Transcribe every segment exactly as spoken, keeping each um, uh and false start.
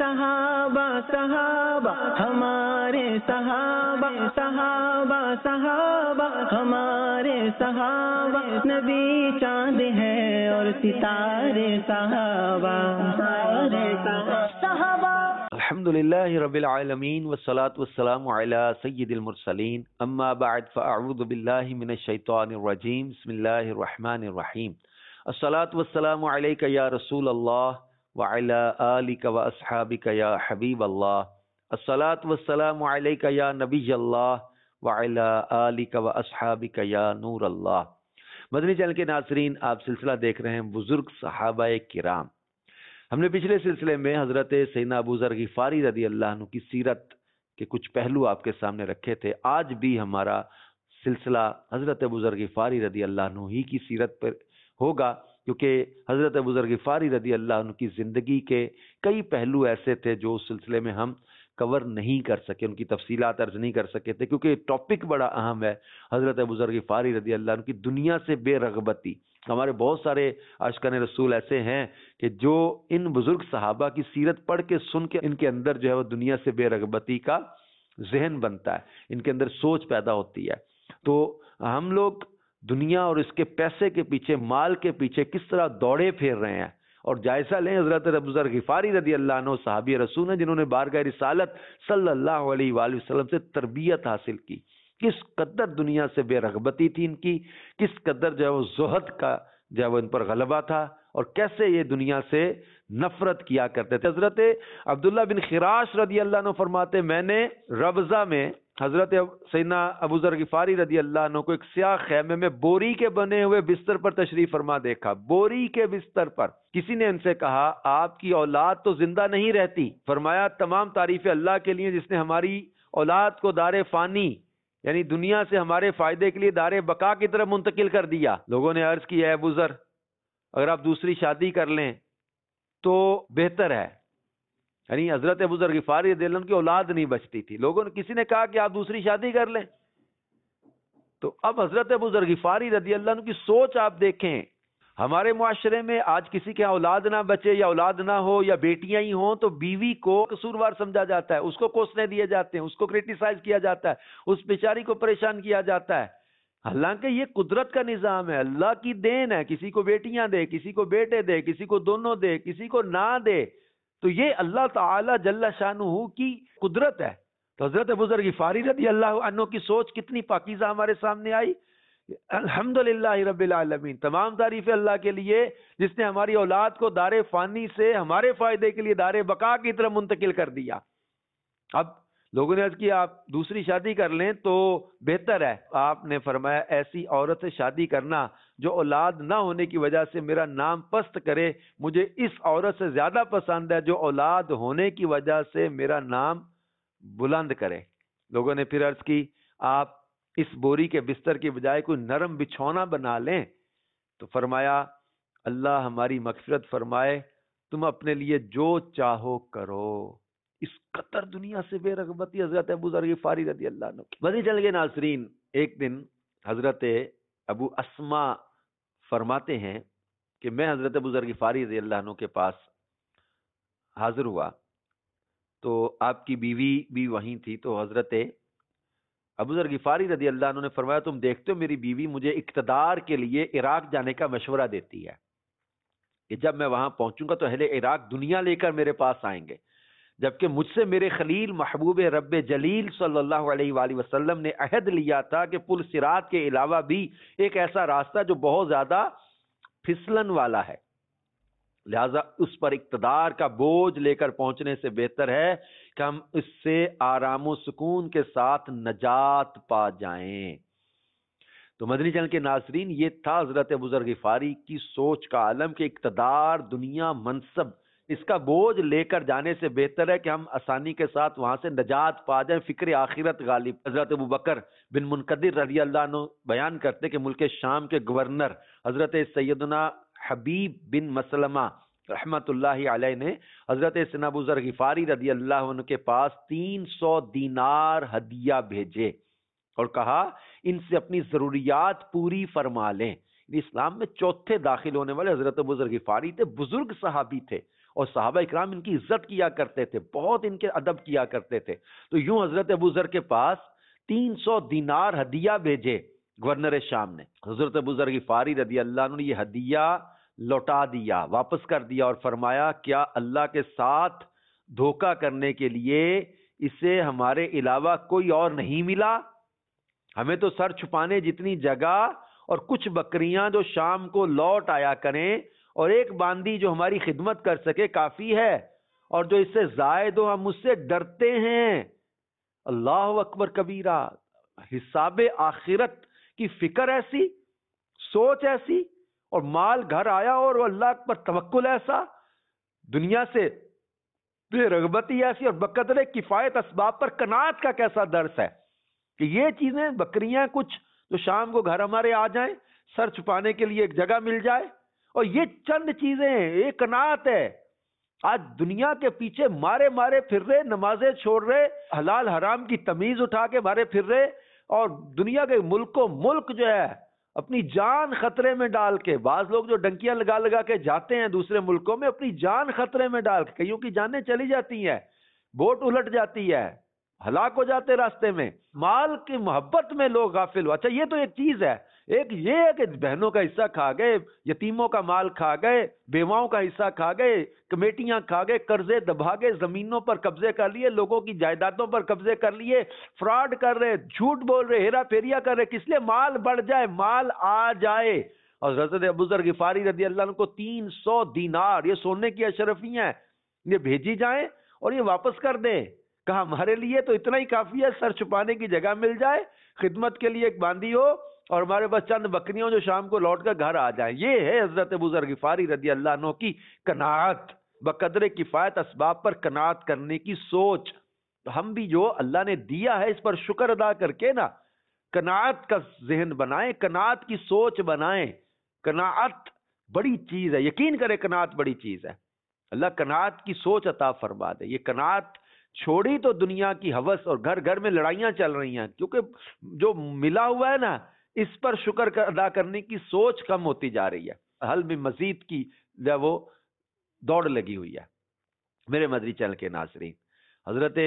صحابہ صحابہ ہمارے صحابہ صحابہ صحابہ ہمارے صحابہ، نبی چاند ہے اور ستارے صحابہ ہمارے صحابہ۔ الحمدللہ رب العالمین والصلاة والسلام علی سید المرسلین، اما بعد فاعوذ باللہ من الشیطان الرجیم، بسم اللہ الرحمن الرحیم۔ الصلاة والسلام علیک یا رسول اللہ وعلی آلک واصحابک یا حبیب اللہ، الصلاة والسلام علیک یا نبی اللہ وعلی آلک واصحابک یا نور اللہ۔ مدنی چینل کے ناظرین، آپ سلسلہ دیکھ رہے ہیں بزرگ صحابہ کرام۔ ہم نے پچھلے سلسلے میں حضرت سیدنا ابو ذر غفاری رضی اللہ عنہ کی سیرت کے کچھ پہلو آپ کے سامنے رکھے تھے۔ آج بھی ہمارا سلسلہ حضرت ابو ذر غفاری رضی اللہ عنہ ہی کی سیرت پر ہوگا، کیونکہ حضرت ابو ذر غفاری رضی اللہ عنہ کی زندگی کے کئی پہلو ایسے تھے جو اس سلسلے میں ہم کور نہیں کر سکے، ان کی تفصیلات عرض نہیں کر سکے تھے، کیونکہ ٹاپک بڑا اہم ہے۔ حضرت ابو ذر غفاری رضی اللہ عنہ کی دنیا سے بے رغبتی۔ ہمارے بہت سارے عاشقان رسول ایسے ہیں کہ جو ان بزرگ صحابہ کی سیرت پڑھ کے سن کے ان کے اندر جو ہے وہ دنیا سے بے رغبتی کا ذہن بنتا ہے، ان کے اندر سوچ پیدا ہوتی ہے۔ تو ہم لوگ دنیا اور اس کے پیسے کے پیچھے، مال کے پیچھے کس طرح دوڑے پھیر رہے ہیں، اور جائزہ لیں حضرت ابو ذر غفاری رضی اللہ عنہ صحابی رسول ہیں جنہوں نے بارگاہ رسالت صلی اللہ علیہ وآلہ وسلم سے تربیت حاصل کی۔ کس قدر دنیا سے بے رغبتی تھی ان کی، کس قدر جو ہے وہ زہد کا جو ہے وہ ان پر غلبہ تھا، اور کیسے یہ دنیا سے نفرت کیا کرتے تھے۔ حضرت عبداللہ بن خراش رضی اللہ عنہ فرماتے، میں نے ربضہ میں حضرت سیدنا ابو ذر غفاری رضی اللہ عنہ کو ایک سیاہ خیمے میں بوری کے بنے ہوئے بستر پر تشریف فرما دیکھا۔ بوری کے بستر پر کسی نے ان سے کہا، آپ کی اولاد تو زندہ نہیں رہتی۔ فرمایا، تمام تعریف اللہ کے لیے جس نے ہماری اولاد کو دار فانی یعنی دنیا سے ہمارے فائدے کے لیے دار بقا کی طرف منتقل کر دیا۔ لوگوں نے عرض کی، اے ابو ذر، اگر آپ دوسری شادی کر لیں تو بہتر ہے۔ یعنی حضرت ابو ذر غفاری رضی اللہ عنہ کی اولاد نہیں بچتی تھی۔ لوگوں نے کسی نے کہا کہ آپ دوسری شادی کر لیں، تو اب حضرت ابو ذر غفاری رضی اللہ عنہ کی سوچ آپ دیکھیں۔ ہمارے معاشرے میں آج کسی کے اولاد نہ بچے یا اولاد نہ ہو یا بیٹیاں ہی ہوں تو بیوی کو قصوروار سمجھا جاتا ہے، اس کو کوسنے دیے جاتے ہیں، اس کو کرٹیسائز کیا جاتا ہے، اس بیچاری کو پریشان کیا جاتا ہے۔ حالانکہ یہ قدرت کا نظام ہے، اللہ کی دین ہے، کسی کو بیٹیاں دے، کسی کو بیٹے دے، کسی کو دونوں دے، کسی کو نہ دے، تو یہ اللہ تعالی جل شانہ کی قدرت ہے۔ تو حضرت ابو ذر غفاری رضی اللہ عنہ کی سوچ کتنی پاکیزہ ہمارے سامنے آئی۔ الحمدللہ رب العالمین، تمام تعریف اللہ کے لیے جس نے ہماری اولاد کو دار فانی سے ہمارے فائدے کے لیے دار بقا کی طرف منتقل کر دیا۔ اب لوگوں نے عرض کیا، آپ دوسری شادی کر لیں تو بہتر ہے۔ آپ نے فرمایا، ایسی عورت سے شادی کرنا جو اولاد نہ ہونے کی وجہ سے میرا نام پست کرے، مجھے اس عورت سے زیادہ پسند ہے جو اولاد ہونے کی وجہ سے میرا نام بلند کرے۔ لوگوں نے پھر عرض کی، آپ اس بوری کے بستر کی بجائے کوئی نرم بچھونا بنا لیں۔ تو فرمایا، اللہ ہماری مغفرت فرمائے، تم اپنے لیے جو چاہو کرو۔ اس قطر دنیا سے بے رغبتی حضرت ابو ذر غفاری رضی اللہ عنہ۔ مدنی چل گئے ناظرین، ایک دن حضرت ابو اسما فرماتے ہیں کہ میں حضرت ابو ذر غفاری رضی اللہ عنہ کے پاس حاضر ہوا تو آپ کی بیوی بھی وہیں تھی۔ تو حضرت ابو ذر غفاری رضی اللہ عنہ نے فرمایا، تم دیکھتے ہو میری بیوی مجھے اقتدار کے لیے عراق جانے کا مشورہ دیتی ہے کہ جب میں وہاں پہنچوں گا تو اہل عراق دنیا لے کر میرے پاس آئیں گے، جبکہ مجھ سے میرے خلیل محبوب رب جلیل صلی اللہ علیہ وآلہ وسلم نے عہد لیا تھا کہ پل صراط کے علاوہ بھی ایک ایسا راستہ جو بہت زیادہ پھسلن والا ہے، لہذا اس پر اقتدار کا بوجھ لے کر پہنچنے سے بہتر ہے کہ ہم اس سے آرام و سکون کے ساتھ نجات پا جائیں۔ تو مدنی چینل کے ناظرین، یہ تھا حضرت ابو ذر غفاری کی سوچ کا عالم کہ اقتدار، دنیا، منصب، اس کا بوجھ لے کر جانے سے بہتر ہے کہ ہم آسانی کے ساتھ وہاں سے نجات پا جائیں، فکر آخرت غالب۔ حضرت ابو بکر بن منقدر رضی اللہ عنہ بیان کرتے کہ ملک شام کے گورنر حضرت سیدنا حبیب بن مسلمہ رحمت اللہ علیہ نے حضرت سیدنا ابو ذر غفاری رضی اللہ عنہ کے پاس تین سو دینار ہدیہ بھیجے اور کہا ان سے اپنی ضروریات پوری فرما لیں۔ اسلام میں چوتھے داخل ہونے والے حضرت ابو ذر غفاری تھے، بزرگ صحابی تھے، اور صحابہ اکرام ان کی عزت کیا کرتے تھے، بہت ان کے ادب کیا کرتے تھے. تو یوں حضرت ابو ذر کے پاس تین سو دینار ہدیہ بھیجے گورنر شام نے. حضرت ابو ذر غفاری رضی اللہ عنہ نے یہ ہدیہ لوٹا دیا، واپس کر دیا، اور فرمایا کیا اللہ کے ساتھ دھوکہ کرنے کے لیے اسے ہمارے علاوہ کوئی اور نہیں ملا؟ ہمیں تو سر چھپانے جتنی جگہ اور کچھ بکریاں جو شام کو لوٹ آیا کریں اور ایک باندی جو ہماری خدمت کر سکے کافی ہے، اور جو اس سے زائد ہو ہم اس سے ڈرتے ہیں. اللہ اکبر کبیرہ. حساب آخرت کی فکر ایسی، سوچ ایسی، اور مال گھر آیا اور اللہ پر توکل ایسا، دنیا سے بے رغبتی ایسی، اور بقدر کفایت اسباب پر قناعت کا کیسا درس ہے کہ یہ چیزیں بکریاں کچھ جو شام کو گھر ہمارے آ جائیں، سر چھپانے کے لیے ایک جگہ مل جائے، اور یہ چند چیزیں ہیں، یہ قناعت ہے. آج دنیا کے پیچھے مارے مارے پھر رہے، نمازیں چھوڑ رہے، حلال حرام کی تمیز اٹھا کے مارے پھر رہے، اور دنیا کے ملک و ملک جو ہے اپنی جان خطرے میں ڈال کے، بعض لوگ جو ڈنکیاں لگا لگا کے جاتے ہیں دوسرے ملکوں میں، اپنی جان خطرے میں ڈال کے، کئیوں کی جانیں چلی جاتی ہیں، بوٹ الٹ جاتی ہے، ہلاک ہو جاتے راستے میں. مال کی محبت میں لوگ غافل ہو. اچھا یہ تو ایک چیز ہے، ایک یہ ہے کہ بہنوں کا حصہ کھا گئے، یتیموں کا مال کھا گئے، بیواؤں کا حصہ کھا گئے، کمیٹیاں کھا گئے، قرضے دبا گئے، زمینوں پر قبضے کر لیے، لوگوں کی جائیدادوں پر قبضے کر لیے، فراڈ کر رہے، جھوٹ بول رہے، ہیرا پھیریا کر رہے، کس لیے؟ مال بڑھ جائے، مال آ جائے. اور حضرت ابو ذر غفاری رضی اللہ عنہ کو تین سو دینار، یہ سونے کی اشرفیاں ہیں، یہ بھیجی جائیں اور یہ واپس کر دیں. کہا ہمارے لیے تو اتنا ہی کافی ہے، سر چھپانے کی جگہ مل جائے، خدمت کے لیے ایک باندی ہو، اور ہمارے پاس چند بکریوں جو شام کو لوٹ کر گھر آ جائیں. یہ ہے حضرت ابو ذر غفاری رضی اللہ عنہ کی قناعت، بقدر کفایت اسباب پر قناعت کرنے کی سوچ. ہم بھی جو اللہ نے دیا ہے اس پر شکر ادا کر کے نا قناعت کا ذہن بنائیں، قناعت کی سوچ بنائیں. قناعت بڑی چیز ہے، یقین کرے قناعت بڑی چیز ہے. اللہ قناعت کی سوچ عطا فرما دے. یہ قناعت چھوڑی تو دنیا کی ہوس، اور گھر گھر میں لڑائیاں چل رہی ہیں، کیونکہ جو ملا ہوا ہے نا اس پر شکر ادا کرنے کی سوچ کم ہوتی جا رہی ہے. حل میں مزید کی جو وہ دوڑ لگی ہوئی ہے. میرے مدری چینل کے ناظرین، حضرت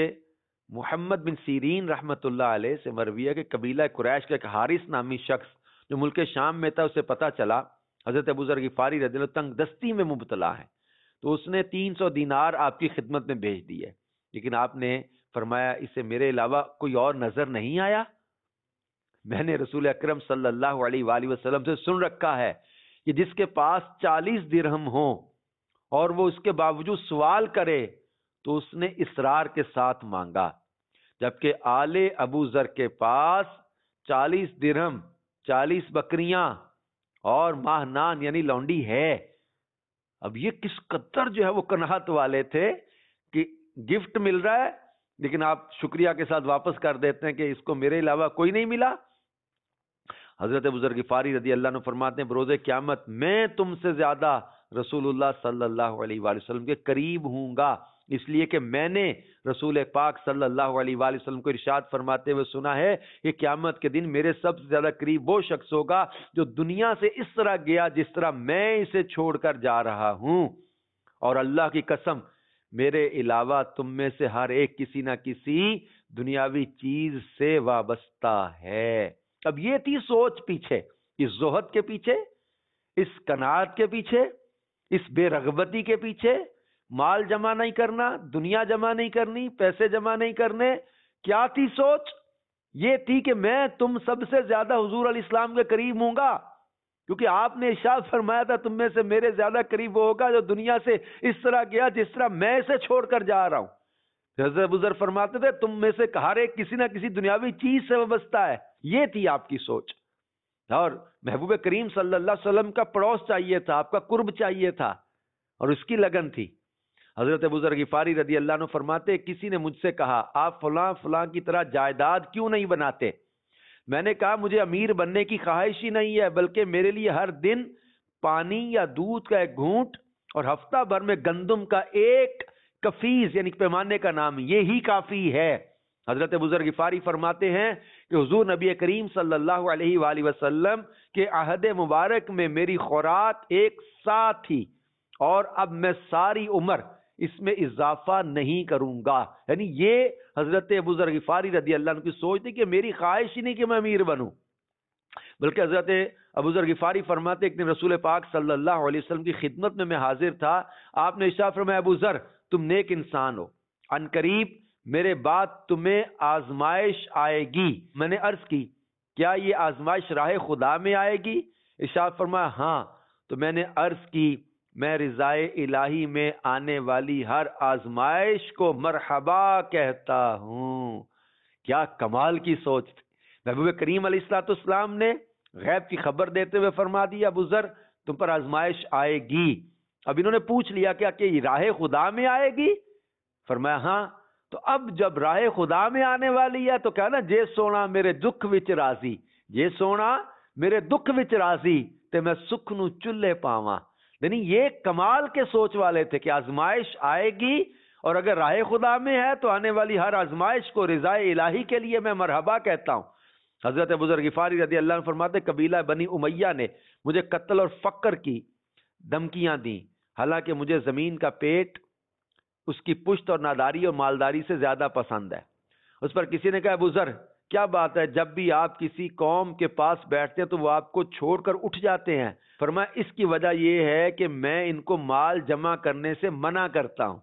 محمد بن سیرین رحمت اللہ علیہ سے مروی ہے کہ قبیلہ قریش کا ایک حارث نامی شخص جو ملک شام میں تھا، اسے پتہ چلا حضرت ابو ذر غفاری رضی اللہ تنگ دستی میں مبتلا ہے، تو اس نے تین سو دینار آپ کی خدمت میں بھیج دی ہے. لیکن آپ نے فرمایا اسے میرے علاوہ کوئی اور نظر نہیں آیا؟ میں نے رسول اکرم صلی اللہ علیہ وآلہ وسلم سے سن رکھا ہے کہ جس کے پاس چالیس درہم ہوں اور وہ اس کے باوجود سوال کرے تو اس نے اصرار کے ساتھ مانگا، جبکہ آل ابو ذر کے پاس چالیس درہم، چالیس بکریاں اور ماہنان یعنی لونڈی ہے. اب یہ کس قدر جو ہے وہ قناعت والے تھے کہ گفٹ مل رہا ہے لیکن آپ شکریہ کے ساتھ واپس کر دیتے ہیں کہ اس کو میرے علاوہ کوئی نہیں ملا. حضرت ابو ذر غفاری رضی اللہ عنہ فرماتے ہیں بروز قیامت میں تم سے زیادہ رسول اللہ صلی اللہ علیہ وآلہ وسلم کے قریب ہوں گا، اس لیے کہ میں نے رسول پاک صلی اللہ علیہ وآلہ وسلم کو ارشاد فرماتے ہوئے سنا ہے کہ قیامت کے دن میرے سب سے زیادہ قریب وہ شخص ہوگا جو دنیا سے اس طرح گیا جس طرح میں اسے چھوڑ کر جا رہا ہوں، اور اللہ کی قسم میرے علاوہ تم میں سے ہر ایک کسی نہ کسی دنیاوی چیز سے وابستہ ہے. اب یہ تھی سوچ پیچھے، اس زہد کے پیچھے، اس قناعت کے پیچھے، اس بے رغبتی کے پیچھے، مال جمع نہیں کرنا، دنیا جمع نہیں کرنی، پیسے جمع نہیں کرنے. کیا تھی سوچ؟ یہ تھی کہ میں تم سب سے زیادہ حضور علیہ السلام کے قریب ہوں گا، کیونکہ آپ نے ارشاد فرمایا تھا تم میں سے میرے زیادہ قریب وہ ہوگا جو دنیا سے اس طرح گیا جس طرح میں اسے چھوڑ کر جا رہا ہوں. حضرت ابو ذر فرماتے تھے تم میں سے ہر ایک کسی نہ کسی دنیاوی چیز سے وابستہ ہے. یہ تھی آپ کی سوچ. اور محبوب کریم صلی اللہ علیہ وسلم کا پڑوس چاہیے تھا، آپ کا قرب چاہیے تھا، اور اس کی لگن تھی. حضرت ابو ذر غفاری رضی اللہ عنہ فرماتے کسی نے مجھ سے کہا آپ فلاں فلاں کی طرح جائیداد کیوں نہیں بناتے؟ میں نے کہا مجھے امیر بننے کی خواہش ہی نہیں ہے، بلکہ میرے لیے ہر دن پانی یا دودھ کا ایک گھونٹ اور ہفتہ بھر میں گندم کا ایک کفیز یعنی پیمانے کا نام یہی کافی ہے. حضرت ابو ذر غفاری فرماتے ہیں کہ حضور نبی کریم صلی اللہ علیہ وآلہ وسلم کے عہد مبارک میں میری خوراک ایک سا تھی اور اب میں ساری عمر اس میں اضافہ نہیں کروں گا. یعنی یہ حضرت ابو ذر غفاری رضی اللہ عنہ کی سوچ تھی کہ میری خواہش ہی نہیں کہ میں امیر بنوں، بلکہ حضرت ابو ذر غفاری فرماتے ایک دن رسول پاک صلی اللہ علیہ وسلم کی خدمت میں میں حاضر تھا. آپ نے ارشاد فرمایا ابو ذر تم نیک انسان ہو، ان قریب میرے بعد تمہیں آزمائش آئے گی. میں نے عرض کی کیا یہ آزمائش راہ خدا میں آئے گی؟ ارشاد فرمایا ہاں. تو میں نے عرض کی میں رضائے الہی میں آنے والی ہر آزمائش کو مرحبا کہتا ہوں. کیا کمال کی سوچ تھی. محبوب کریم علیہ الصلوۃ والسلام نے غیب کی خبر دیتے ہوئے فرما دیا ابو ذر تم پر آزمائش آئے گی. اب انہوں نے پوچھ لیا کیا کہ یہ راہ خدا میں آئے گی؟ فرمایا ہاں. تو اب جب راہ خدا میں آنے والی ہے تو کہا نا جے سونا میرے دکھ وچ راضی، جے سونا میرے دکھ وچ راضی تے میں سکھ نو چلے پاواں. یعنی یہ کمال کے سوچ والے تھے کہ آزمائش آئے گی اور اگر راہ خدا میں ہے تو آنے والی ہر آزمائش کو رضائے الہی کے لیے میں مرحبا کہتا ہوں. حضرت ابو ذر غفاری رضی اللہ عنہ فرماتے قبیلہ بنی امیہ نے مجھے قتل اور فقر کی دھمکیاں دیں، حالانکہ مجھے زمین کا پیٹ اس کی پشت اور ناداری اور مالداری سے زیادہ پسند ہے. اس پر کسی نے کہا ابو ذر کیا بات ہے، جب بھی آپ کسی قوم کے پاس بیٹھتے ہیں تو وہ آپ کو چھوڑ کر اٹھ جاتے ہیں؟ فرمایا اس کی وجہ یہ ہے کہ میں ان کو مال جمع کرنے سے منع کرتا ہوں.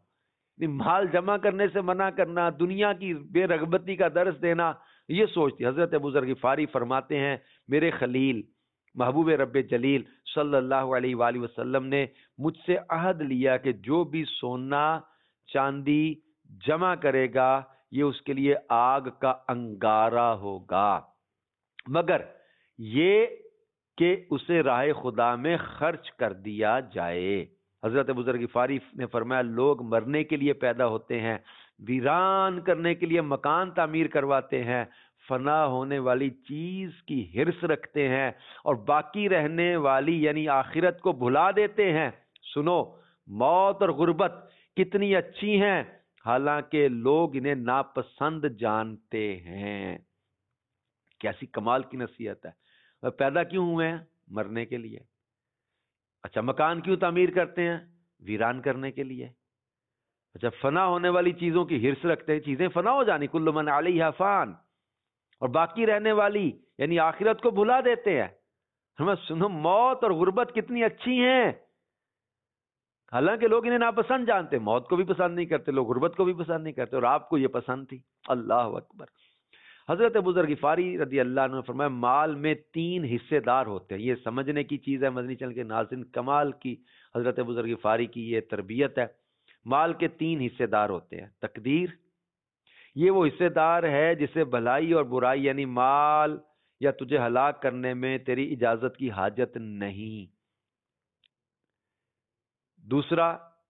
مال جمع کرنے سے منع کرنا، دنیا کی بے رغبتی کا درس دینا، یہ سوچتی. حضرت ابو ذر غفاری فرماتے ہیں میرے خلیل محبوب رب جلیل صلی اللہ علیہ وآلہ وسلم نے مجھ سے عہد لیا کہ جو بھی سونا چاندی جمع کرے گا یہ اس کے لیے آگ کا انگارہ ہوگا، مگر یہ کہ اسے راہ خدا میں خرچ کر دیا جائے. حضرت ابو ذر غفاری نے فرمایا لوگ مرنے کے لیے پیدا ہوتے ہیں، ویران کرنے کے لیے مکان تعمیر کرواتے ہیں، فنا ہونے والی چیز کی ہرس رکھتے ہیں اور باقی رہنے والی یعنی آخرت کو بھلا دیتے ہیں. سنو موت اور غربت کتنی اچھی ہیں حالانکہ لوگ انہیں ناپسند جانتے ہیں. کیسی کمال کی نصیحت ہے. پیدا کیوں ہوئے ہیں؟ مرنے کے لیے. اچھا مکان کیوں تعمیر کرتے ہیں؟ ویران کرنے کے لیے. اچھا فنا ہونے والی چیزوں کی ہرس رکھتے ہیں، چیزیں فنا ہو جانی، کل من علیہا فان، اور باقی رہنے والی یعنی آخرت کو بھلا دیتے ہیں. ہمیں سنو موت اور غربت کتنی اچھی ہیں حالانکہ لوگ انہیں ناپسند جانتے. موت کو بھی پسند نہیں کرتے لوگ، غربت کو بھی پسند نہیں کرتے، اور آپ کو یہ پسند تھی. اللہ اکبر. حضرت ابو ذر غفاری رضی اللہ عنہ نے فرمایا مال میں تین حصے دار ہوتے ہیں. یہ سمجھنے کی چیز ہے مدنی چینل کے ناظرین، کمال کی حضرت ابو ذر غفاری کی یہ تربیت ہے. مال کے تین حصے دار ہوتے ہیں. تقدیر، یہ وہ حصے دار ہے جسے بھلائی اور برائی یعنی مال یا تجھے ہلاک کرنے میں تیری اجازت کی حاجت نہیں. دوسرا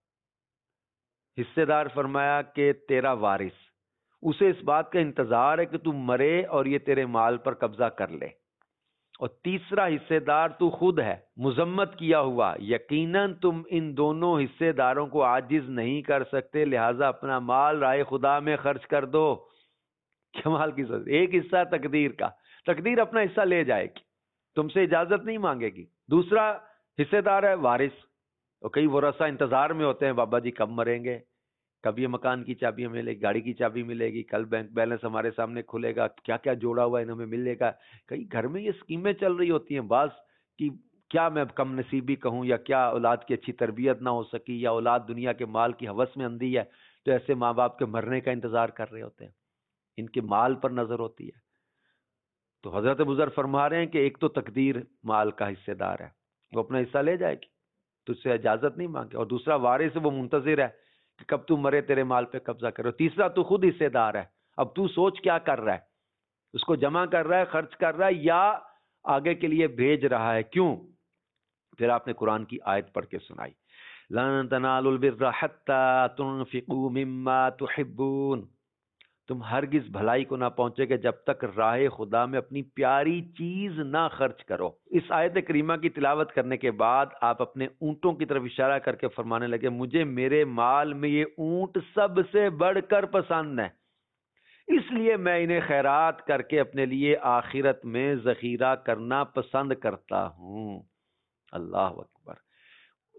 حصے دار فرمایا کہ تیرا وارث، اسے اس بات کا انتظار ہے کہ تم مرے اور یہ تیرے مال پر قبضہ کر لے. اور تیسرا حصے دار تو خود ہے مذمت کیا ہوا، یقیناً تم ان دونوں حصے داروں کو عاجز نہیں کر سکتے، لہٰذا اپنا مال رائے خدا میں خرچ کر دو. کمال کی سوچ. ایک حصہ تقدیر کا، تقدیر اپنا حصہ لے جائے گی، تم سے اجازت نہیں مانگے گی. دوسرا حصے دار ہے وارث، اور کئی ورثہ انتظار میں ہوتے ہیں بابا جی کب مریں گے، کب یہ مکان کی چابی ملے گی، گاڑی کی چابی ملے گی، کل بینک بیلنس ہمارے سامنے کھلے گا، کیا کیا جوڑا ہوا ہے ہمیں ملے گا. کئی گھر میں یہ اسکیمیں چل رہی ہوتی ہیں بعض کی، کیا میں کم نصیبی کہوں یا کیا اولاد کی اچھی تربیت نہ ہو سکی یا اولاد دنیا کے مال کی ہوس میں اندھی ہے، تو ایسے ماں باپ کے مرنے کا انتظار کر رہے ہوتے ہیں، ان کے مال پر نظر ہوتی ہے. تو حضرت ابو ذر فرما رہے ہیں کہ ایک تو تقدیر مال کا حصے دار ہے، وہ اپنا حصہ لے جائے گی، تجھ سے اجازت نہیں مانگے. اور دوسرا وارث وہ منتظر ہے کہ کب تو مرے تیرے مال پہ قبضہ کرو. تیسرا تو خود حصے دار ہے، اب تو سوچ کیا کر رہا ہے، اس کو جمع کر رہا ہے، خرچ کر رہا ہے، یا آگے کے لیے بھیج رہا ہے. کیوں؟ پھر آپ نے قرآن کی آیت پڑھ کے سنائی، لن تنالوا البر حتى تنفقوا مما تحبون، تم ہرگز بھلائی کو نہ پہنچے گے جب تک راہ خدا میں اپنی پیاری چیز نہ خرچ کرو. اس آیت کریمہ کی تلاوت کرنے کے بعد آپ اپنے اونٹوں کی طرف اشارہ کر کے فرمانے لگے مجھے میرے مال میں یہ اونٹ سب سے بڑھ کر پسند ہے، اس لیے میں انہیں خیرات کر کے اپنے لیے آخرت میں ذخیرہ کرنا پسند کرتا ہوں. اللہ اکبر.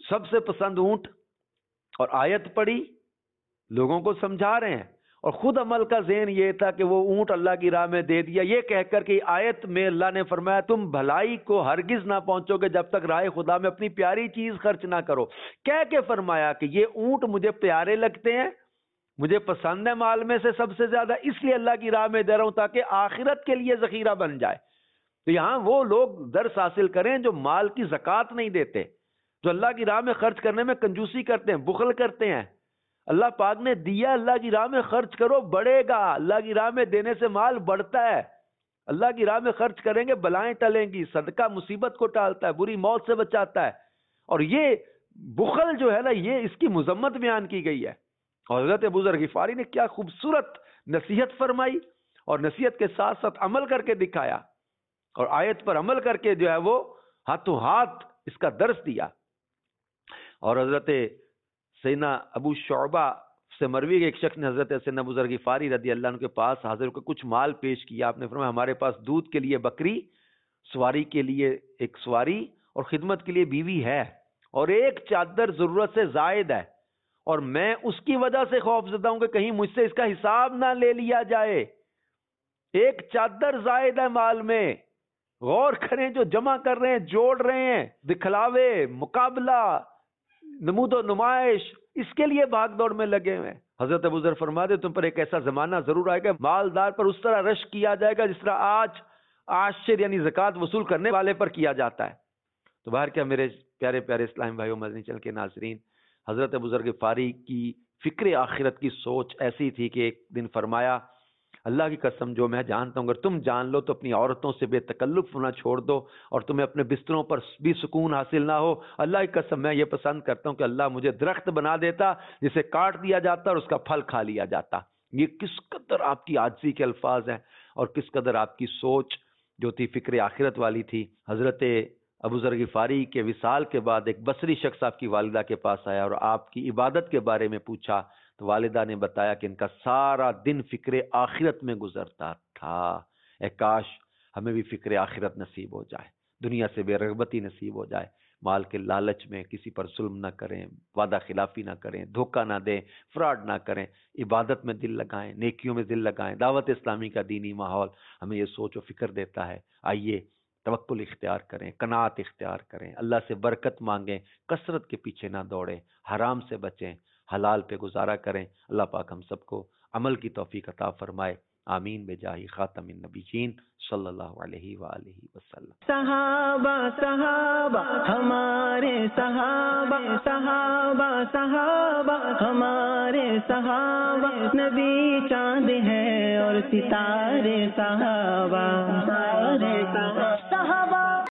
سب سے پسند اونٹ، اور آیت پڑھی، لوگوں کو سمجھا رہے ہیں، اور خود عمل کا ذہن یہ تھا کہ وہ اونٹ اللہ کی راہ میں دے دیا، یہ کہہ کر کہ آیت میں اللہ نے فرمایا تم بھلائی کو ہرگز نہ پہنچو گے جب تک راہ خدا میں اپنی پیاری چیز خرچ نہ کرو، کہہ کے فرمایا کہ یہ اونٹ مجھے پیارے لگتے ہیں، مجھے پسند ہے مال میں سے سب سے زیادہ، اس لیے اللہ کی راہ میں دے رہا ہوں تاکہ آخرت کے لیے ذخیرہ بن جائے۔ تو یہاں وہ لوگ درس حاصل کریں جو مال کی زکوٰۃ نہیں دیتے، جو اللہ کی راہ میں خرچ کرنے میں کنجوسی کرتے ہیں، بخل کرتے ہیں۔ اللہ پاک نے دیا، اللہ کی راہ میں خرچ کرو، بڑھے گا، اللہ کی راہ میں دینے سے مال بڑھتا ہے، اللہ کی راہ میں خرچ کریں گے بلائیں ٹلیں گی، صدقہ مصیبت کو ٹالتا ہے، بری موت سے بچاتا ہے۔ اور یہ بخل جو ہے نا، یہ اس کی مذمت بیان کی گئی ہے، اور حضرت ابو ذر غفاری نے کیا خوبصورت نصیحت فرمائی، اور نصیحت کے ساتھ ساتھ عمل کر کے دکھایا، اور آیت پر عمل کر کے جو ہے وہ ہاتھوں ہاتھ اس کا درس دیا۔ اور حضرت سیدنا ابو شعبہ سے مروی کے ایک شخص نے حضرت سیدنا ابو ذر غفاری رضی اللہ عنہ کے پاس حاضر ہو کے کچھ مال پیش کیا۔ آپ نے فرمایا ہمارے پاس دودھ کے لیے بکری، سواری کے لیے ایک سواری، اور خدمت کے لیے بیوی ہے، اور ایک چادر ضرورت سے زائد ہے، اور میں اس کی وجہ سے خوف زدہ ہوں کہ کہیں مجھ سے اس کا حساب نہ لے لیا جائے۔ ایک چادر زائد ہے مال میں، غور کریں، جو جمع کر رہے ہیں، جوڑ رہے ہیں، دکھلاوے، مقابلہ، نمود و نمائش، اس کے لیے بھاگ دوڑ میں لگے ہوئے ہیں۔ حضرت ابو ذر فرماتے تم پر ایک ایسا زمانہ ضرور آئے گا مالدار پر اس طرح رش کیا جائے گا جس طرح آج عاشر یعنی زکوٰۃ وصول کرنے والے پر کیا جاتا ہے۔ تو باہر کیا میرے پیارے پیارے اسلام بھائیوں، مدنی چل کے ناظرین، حضرت ابو ذر غفاری کی فکر آخرت کی سوچ ایسی تھی کہ ایک دن فرمایا اللہ کی قسم جو میں جانتا ہوں اگر تم جان لو تو اپنی عورتوں سے بے تکلف ہونا چھوڑ دو، اور تمہیں اپنے بستروں پر بھی سکون حاصل نہ ہو۔ اللہ کی قسم میں یہ پسند کرتا ہوں کہ اللہ مجھے درخت بنا دیتا جسے کاٹ دیا جاتا اور اس کا پھل کھا لیا جاتا۔ یہ کس قدر آپ کی عاجزی کے الفاظ ہیں، اور کس قدر آپ کی سوچ جو تھی فکر آخرت والی تھی۔ حضرت ابو ذر غفاری کے وصال کے بعد ایک بصری شخص آپ کی والدہ کے پاس آیا اور آپ کی عبادت کے بارے میں پوچھا، تو والدہ نے بتایا کہ ان کا سارا دن فکر آخرت میں گزرتا تھا۔ اے کاش ہمیں بھی فکر آخرت نصیب ہو جائے، دنیا سے بے رغبتی نصیب ہو جائے، مال کے لالچ میں کسی پر ظلم نہ کریں، وعدہ خلافی نہ کریں، دھوکہ نہ دیں، فراڈ نہ کریں، عبادت میں دل لگائیں، نیکیوں میں دل لگائیں۔ دعوت اسلامی کا دینی ماحول ہمیں یہ سوچ و فکر دیتا ہے۔ آئیے توکل اختیار کریں، قناعت اختیار کریں، اللہ سے برکت مانگیں، کثرت کے پیچھے نہ دوڑیں، حرام سے بچیں، حلال پہ گزارا کریں۔ اللہ پاک ہم سب کو عمل کی توفیق عطا فرمائے، آمین بجاہ خاتم النبیین صلی اللہ علیہ وآلہ وسلم۔ صحابہ صحابہ ہمارے صحابہ، صحابہ صحابہ ہمارے صحابہ، نبی چاند ہے اور ستارے صحابہ، ستارے صحابہ۔